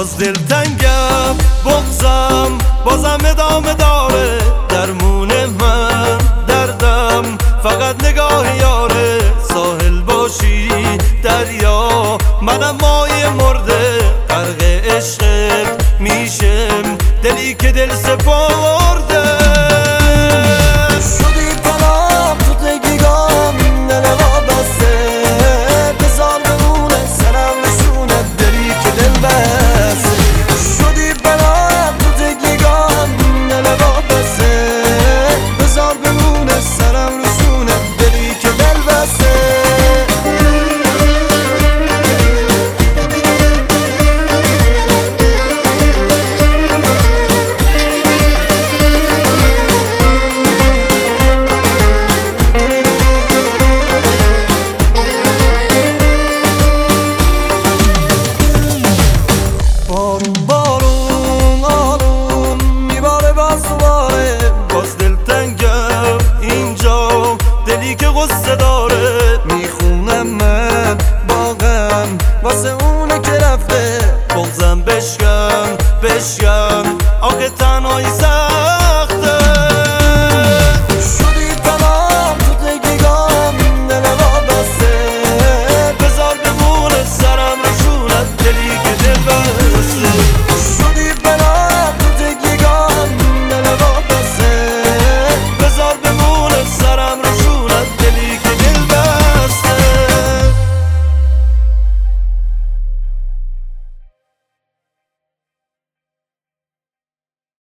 باز دلتنگم، بغضم بازم ادامه داره. درمون من دردم فقط نگاه یاره. ساحل باشی دریا، منم مایه مرده. غرق عشقت میشم، دلی که دل سپرده. شدی تنام تو دگیگام، دل ما بسته. بذار بمونه سرم نشونه، دلی که دل بسته. شدی تنام تو دگیگام، دل ما بسته. بذار بمونه سرم نشونه، دلی که دل بسته. بارون آروم میباره باز دوباره. باز دلتنگم اینجا، دلی که غصه داره. میخونم من باغم واسه اونه که رفته. بغضم بشکن آخه تنهایی